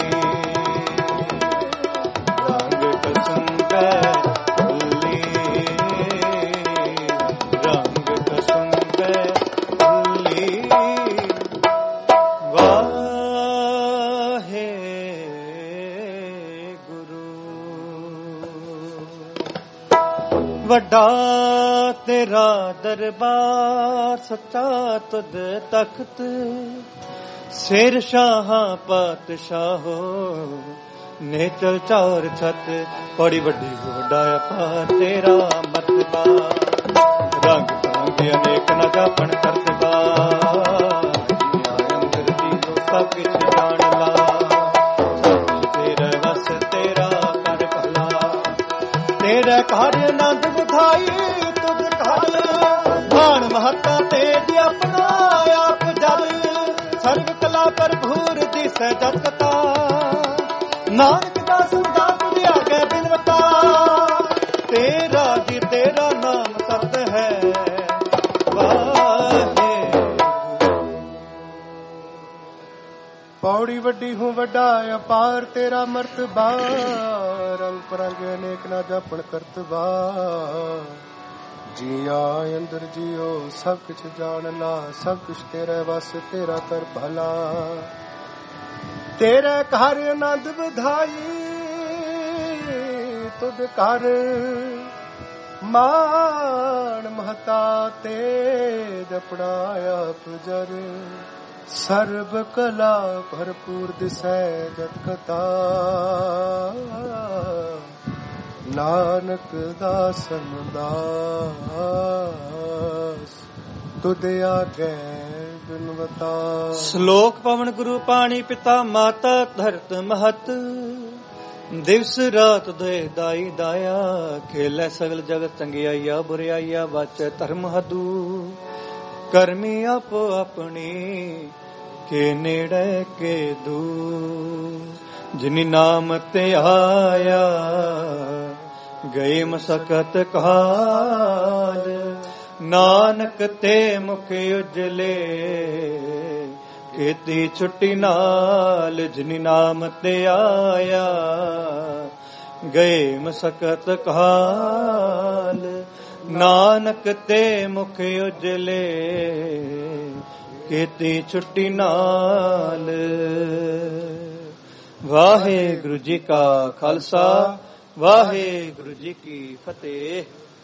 ਰੰਗ ਕਸੁੰਬੈ ਫੁੱਲੀ, ਰੰਗ ਕਸੁੰਬੈ ਫੁੱਲੀ। ਵੱਡਾ ਤੇਰਾ ਦਰਬਾਰ ਸੱਚਾ ਤੁਧ ਤਖਤ, ਸਿਰ ਸ਼ਾਹਾਂ ਪਾਤਸ਼ਾਹੋ ਨੇਚਲ ਚਾਰ ਛਤ। ਬੜੀ ਵੱਡੀ ਵੱਡਾ ਅਪਾਰ ਤੇਰਾ ਮਰਤਬਾ, ਰੰਗ ਰੰਗ ਅਨੇਕ ਨਾ ਜਾਪਣ ਕਰਤਬਾ। ਅੰਦਰ ਜੀਓ ਸਭ ਕਿਛ ਜਾਣ ਲਾ, ਤੇਰਾ ਵਸ ਤੇਰਾ ਕਰ ਭਲਾ। ਤੇਰਾ ਘਰ ਆਨੰਦ ਵਿਖਾਈ ਤੁਧ ਘਰ, ਮਾਣ ਮਹੱਤਾ ਤੇਜ ਆਪਣਾ ਆਪ ਜਲ। ਸਰਬ ਕਲਾ ਭਰਪੂਰ ਦਿਸੈ ਜਗਤਾ, ਨਾਨਕ ਦਾਸ ਦਾਸ ਤੁਧ ਆਗੇ ਬਿਨਵਤਾ। ਤੇਰਾ ਜੀ ਤੇਰਾ ਨਾਮ ਸਤ ਹੈ ਵਾਹਿਗੁਰੂ। ਪੌੜੀ ਵੱਡੀ ਹੂੰ ਵੱਡਾ ਅਪਾਰ ਤੇਰਾ ਮਰਤਬਾ, ਰੰਗ ਪਰੰਗ ਅਨੇਕ ਨਾ ਜਾਪਣ ਕਰਤਬਾ। ਜੀਆ ਅੰਦਰ ਜੀਓ ਸਭ ਕੁਛ ਜਾਣ ਲਾ, ਸਭ ਕੁਛ ਤੇਰੇ ਵਸ ਤੇਰਾ ਕਰ ਭਲਾ। ਤੇਰੇ ਘਰ ਆਨੰਦ ਵਧਾਈ ਤੁਧ ਘਰ, ਮਾਣ ਮਹਤਾ ਤੇਜ ਆਪਣਾ ਆਪ ਜਰ। ਸਰਬ ਕਲਾ ਭਰਪੂਰ ਦਿਸੈ ਜਗਤਾ, ਨਾਨਕ ਦਾਸਨ ਦਾਸ ਤੁਧ ਆਗੇ ਬਿਨਵਤਾ। ਸ਼ਲੋਕ ਪਵਨ ਗੁਰੂ ਪਾਣੀ ਪਿਤਾ ਮਾਤਾ ਧਰਤ ਮਹਤ, ਦਿਵਸ ਰਾਤ ਦੇ ਦਾਈ ਦਾਇਆ। ਖੇਲੇ ਸਗਲ ਜਗਤ ਚੰਗਿਆਈਆ ਬੁਰਿਆਈਆ, ਵਾਚੈ ਧਰਮ ਹਦੂ। ਕਰਮੀ ਆਪੋ ਆਪਣੀ ਕੇ ਨੇੜੇ ਕੇ ਦੂਰ। ਜਿਨੀ ਨਾਮ ਤੇ ਆਇਆ ਗਏ ਮਸਕਤ ਕਾਲ। ਨਾਨਕ ਤੇ ਮੁਖ ਉਜਲੇ ਕੀਤੀ ਛੁੱਟੀ ਨਾਲ। ਜਿਨੀ ਨਾਮ ਤੇ ਆਇਆ ਗਏ ਮਸਕਤ ਕਾਲ। ਨਾਨਕ ਤੇ ਮੁਖ ਉਜਲੇ ਕੀਤੀ ਛੁੱਟੀ ਨਾਲ। ਵਾਹਿਗੁਰੂ ਜੀ ਕਾ ਖਾਲਸਾ, ਵਾਹਿਗੁਰੂ ਜੀ ਕੀ ਫਤਿਹ।